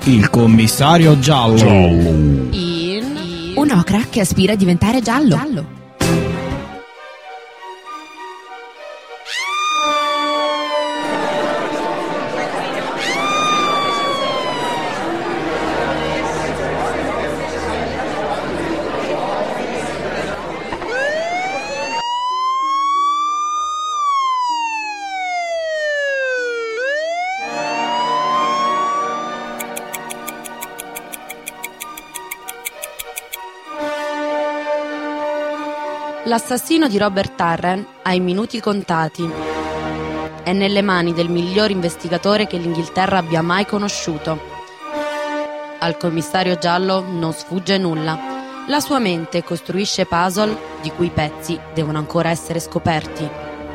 Il commissario giallo. Un'ocra che aspira a diventare giallo. L'assassino di Robert Tarran ha i minuti contati. È nelle mani del miglior investigatore che l'Inghilterra abbia mai conosciuto. Al commissario giallo non sfugge nulla. La sua mente costruisce puzzle di cui i pezzi devono ancora essere scoperti.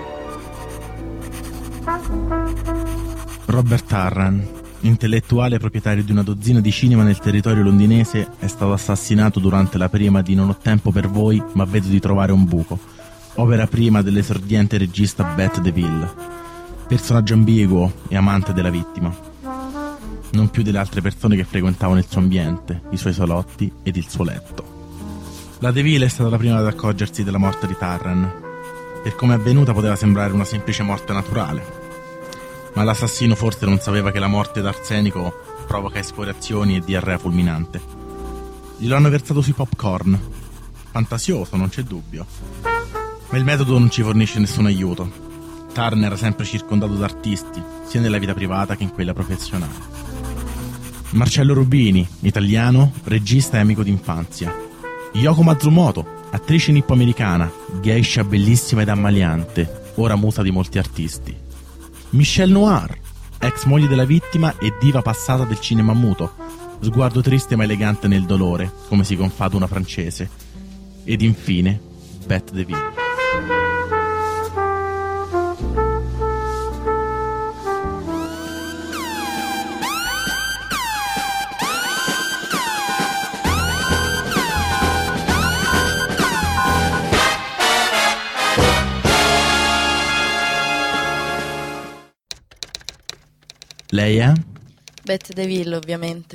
Robert Tarran, intellettuale proprietario di una dozzina di cinema nel territorio londinese, è stato assassinato durante la prima di Non ho tempo per voi, ma vedo di trovare un buco, opera prima dell'esordiente regista Bette DeVille, personaggio ambiguo e amante della vittima, non più delle altre persone che frequentavano il suo ambiente, i suoi salotti ed il suo letto. La DeVille è stata la prima ad accorgersi della morte di Tarran. Per come è avvenuta poteva sembrare una semplice morte naturale, ma l'assassino forse non sapeva che la morte d'arsenico provoca escoriazioni e diarrea fulminante. Glielo hanno versato sui popcorn. Fantasioso, non c'è dubbio. Ma il metodo non ci fornisce nessun aiuto. Tarn era sempre circondato da artisti, sia nella vita privata che in quella professionale. Marcello Rubini, italiano, regista e amico d'infanzia. Yoko Matsumoto, attrice nippo-americana, geisha bellissima ed ammaliante, ora musa di molti artisti. Michelle Noir, ex moglie della vittima e diva passata del cinema muto, sguardo triste ma elegante nel dolore, come si confada una francese. Ed infine, Bette DeVille. Lei è? Bette DeVille, ovviamente.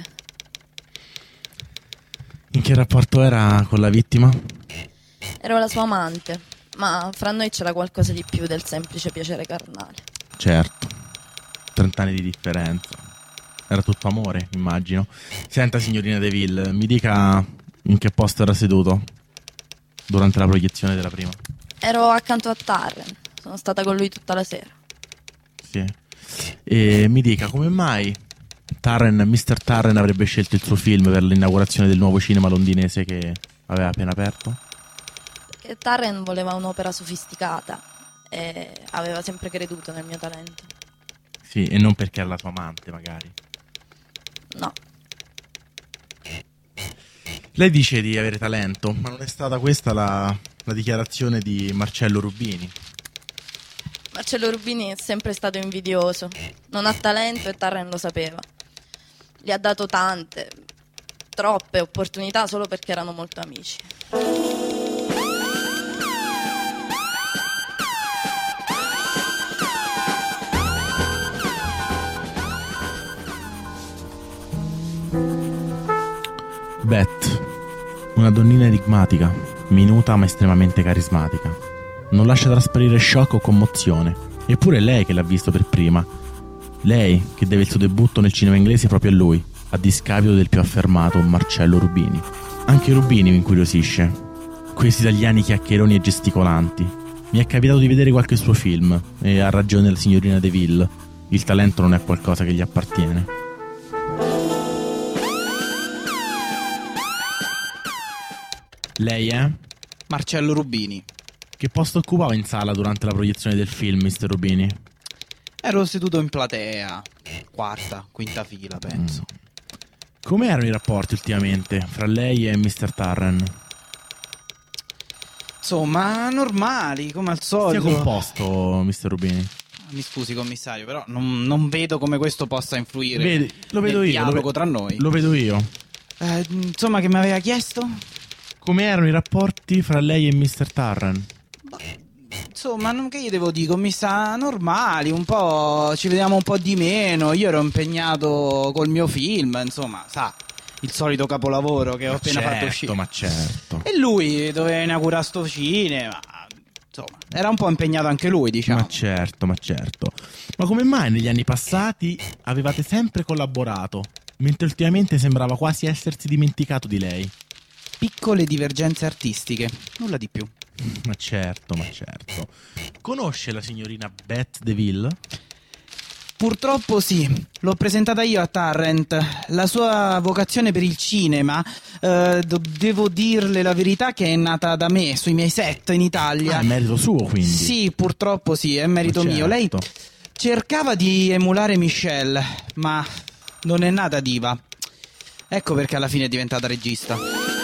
In che rapporto era con la vittima? Ero la sua amante, ma fra noi c'era qualcosa di più del semplice piacere carnale. Certo, 30 anni di differenza. Era tutto amore, immagino. Senta, signorina DeVille, mi dica in che posto era seduto durante la proiezione della prima. Ero accanto a Tarran, sono stata con lui tutta la sera. Sì. E mi dica come mai Mr. Tarran avrebbe scelto il suo film per l'inaugurazione del nuovo cinema londinese che aveva appena aperto? Perché Tarran voleva un'opera sofisticata e aveva sempre creduto nel mio talento. Sì, e non perché era la sua amante, magari. No. Lei dice di avere talento, ma non è stata questa la dichiarazione di Marcello Rubini? Marcello Rubini è sempre stato invidioso. Non ha talento e Tarran lo sapeva. Gli ha dato tante, troppe opportunità solo perché erano molto amici. Beth, una donnina enigmatica, minuta ma estremamente carismatica. Non lascia trasparire shock o commozione. Eppure è lei che l'ha visto per prima. Lei che deve il suo debutto nel cinema inglese proprio a lui, a discapito del più affermato Marcello Rubini. Anche Rubini mi incuriosisce. Questi italiani chiacchieroni e gesticolanti. Mi è capitato di vedere qualche suo film e ha ragione la signorina DeVille. Il talento non è qualcosa che gli appartiene. Lei è? Marcello Rubini. Che posto occupava in sala durante la proiezione del film, Mr. Rubini? Ero seduto in platea, quarta, quinta fila, penso. Come erano i rapporti ultimamente fra lei e Mr. Tarran? Insomma, normali, come al solito. Sia composto, Mr. Rubini. Mi scusi, commissario, però non vedo come questo possa influire. Vedi, lo vedo nel io. dialogo tra noi. Lo vedo io. Insomma, che mi aveva chiesto? Come erano i rapporti fra lei e Mr. Tarran? insomma, che gli devo dire, commissa normali, un po', ci vediamo un po' di meno, io ero impegnato col mio film, insomma, sa, il solito capolavoro che ho appena fatto uscire. Ma certo. E lui doveva inaugurare sto cinema, insomma, era un po' impegnato anche lui, diciamo. Ma certo. Ma come mai negli anni passati avevate sempre collaborato, mentre ultimamente sembrava quasi essersi dimenticato di lei? Piccole divergenze artistiche, nulla di più. Ma certo. Conosce la signorina Bette DeVille? Purtroppo sì, l'ho presentata io a Tarrant. La sua vocazione per il cinema, devo dirle la verità, che è nata da me, sui miei set in Italia. È merito suo, quindi? Sì, purtroppo sì, è merito mio. Lei cercava di emulare Michelle, ma non è nata diva. Ecco perché alla fine è diventata regista.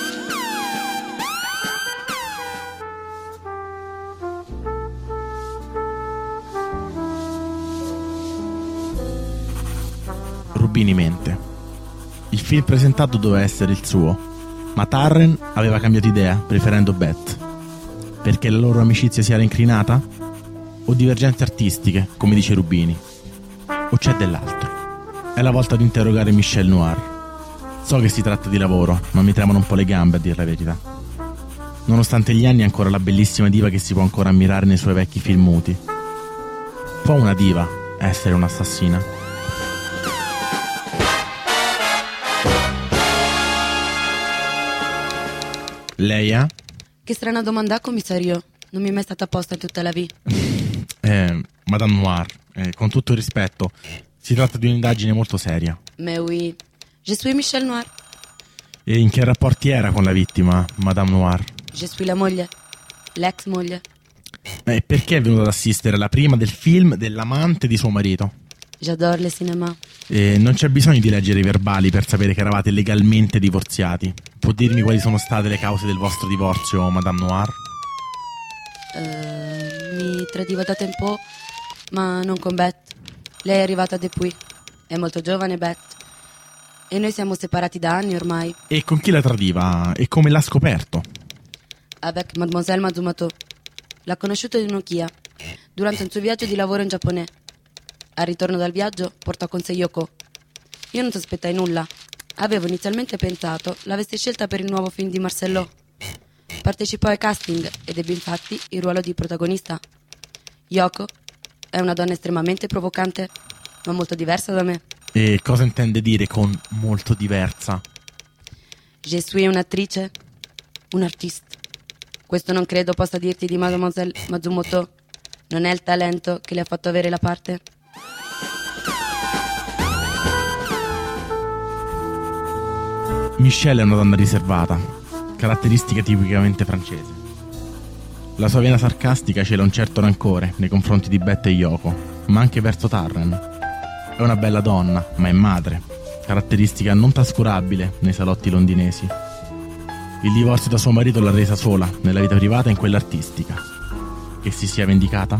Rubini mente. Il film presentato doveva essere il suo, ma Tarrant aveva cambiato idea, preferendo Bette. Perché la loro amicizia si era incrinata? O divergenze artistiche, come dice Rubini? O c'è dell'altro? È la volta di interrogare Michelle Noir. So che si tratta di lavoro, ma mi tremano un po' le gambe, a dir la verità. Nonostante gli anni è ancora la bellissima diva che si può ancora ammirare nei suoi vecchi film muti. Può una diva essere un'assassina? Lei è? Che strana domanda, commissario. Non mi è mai stata posta in tutta la vita. Madame Noir, con tutto il rispetto, si tratta di un'indagine molto seria. Mais oui, je suis Michelle Noir. E in che rapporti era con la vittima, Madame Noir? Je suis la moglie, l'ex moglie. Perché è venuto ad assistere alla prima del film dell'amante di suo marito? J'adore le cinéma. Non c'è bisogno di leggere i verbali per sapere che eravate legalmente divorziati. Può dirmi quali sono state le cause del vostro divorzio, Madame Noir? Mi tradiva da tempo, ma non con Bette. Lei è arrivata da qui. È molto giovane, Bette. E noi siamo separati da anni ormai. E con chi la tradiva? E come l'ha scoperto? Avec Mademoiselle Matsumoto. L'ha conosciuto in Nokia durante un suo viaggio di lavoro in Giappone. Al ritorno dal viaggio portò con sé Yoko. Io non sospettai nulla. Avevo inizialmente pensato l'avesse scelta per il nuovo film di Marcello. Partecipò ai casting ed ebbe infatti il ruolo di protagonista. Yoko è una donna estremamente provocante, ma molto diversa da me. E cosa intende dire con molto diversa? Je suis un'attrice, un artiste. Questo non credo possa dirti di Mademoiselle Matsumoto. Non è il talento che le ha fatto avere la parte? Michelle è una donna riservata, caratteristica tipicamente francese. La sua vena sarcastica cela un certo rancore nei confronti di Bette e Yoko, ma anche verso Tarrant. È una bella donna, ma è madre, caratteristica non trascurabile nei salotti londinesi. Il divorzio da suo marito l'ha resa sola nella vita privata e in quella artistica. Che si sia vendicata?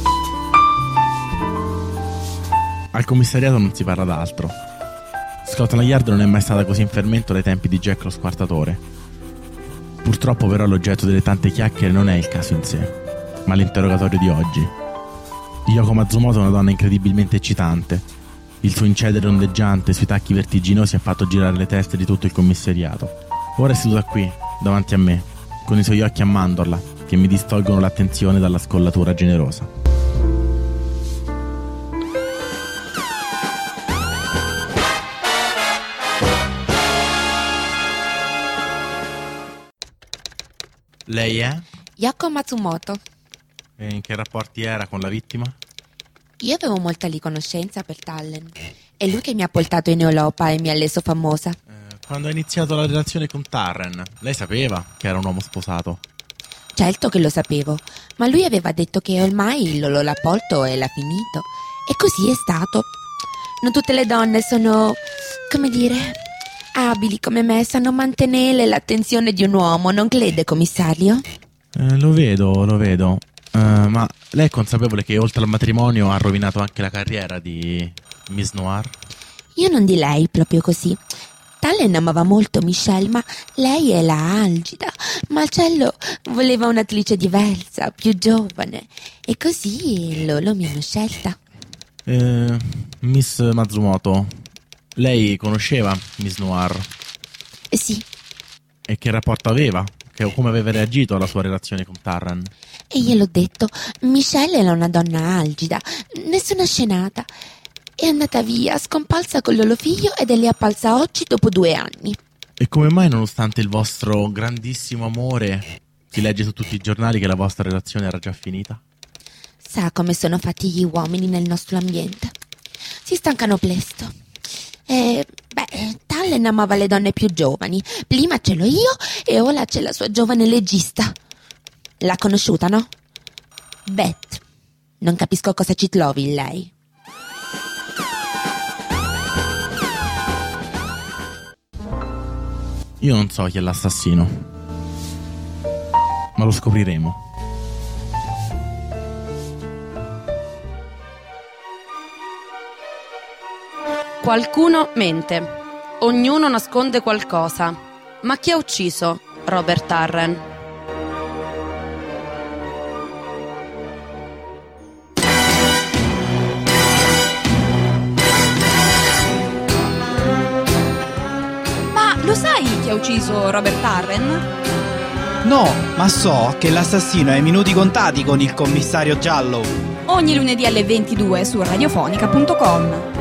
Al commissariato non si parla d'altro. Scotland Yard non è mai stata così in fermento dai tempi di Jack lo squartatore. Purtroppo però l'oggetto delle tante chiacchiere non è il caso in sé, ma l'interrogatorio di oggi. Yoko Matsumoto è una donna incredibilmente eccitante. Il suo incedere ondeggiante sui tacchi vertiginosi ha fatto girare le teste di tutto il commissariato. Ora è seduta qui, davanti a me, con i suoi occhi a mandorla che mi distolgono l'attenzione dalla scollatura generosa. Lei è? Yoko Matsumoto. E in che rapporti era con la vittima? Io avevo molta riconoscenza per Tallen. È lui che mi ha portato in Europa e mi ha reso famosa. Quando ha iniziato la relazione con Tarrant, lei sapeva che era un uomo sposato? Certo che lo sapevo, ma lui aveva detto che ormai il loro rapporto era finito. E così è stato. Non tutte le donne sono, come dire, abili come me, sanno mantenere l'attenzione di un uomo, non crede, commissario? Lo vedo. Ma lei è consapevole che oltre al matrimonio ha rovinato anche la carriera di Miss Noir? Io non direi proprio così. Tallen amava molto Michelle, ma lei è la Algida. Marcello voleva un'attrice diversa, più giovane, e così loro mi hanno scelta. Miss Matsumoto, lei conosceva Miss Noir? Sì, E che rapporto aveva? Come aveva reagito alla sua relazione con Tarran? e gliel'ho detto, Michelle era una donna algida, nessuna scenata. È andata via, scomparsa con il loro figlio ed è lì appalsa oggi dopo 2 anni. E come mai, nonostante il vostro grandissimo amore, si legge su tutti i giornali che la vostra relazione era già finita? Sa come sono fatti gli uomini nel nostro ambiente. Si stancano presto. Tallen amava le donne più giovani. Prima ce l'ho io e ora c'è la sua giovane legista. L'ha conosciuta, no? Beth. Non capisco cosa ci trovi in lei. Io non so chi è l'assassino, ma lo scopriremo. Qualcuno mente. Ognuno nasconde qualcosa. Ma chi ha ucciso Robert Tarran? Ma lo sai chi ha ucciso Robert Tarran? No, ma so che l'assassino è ai minuti contati con il commissario giallo. Ogni lunedì alle 22 su radiofonica.com.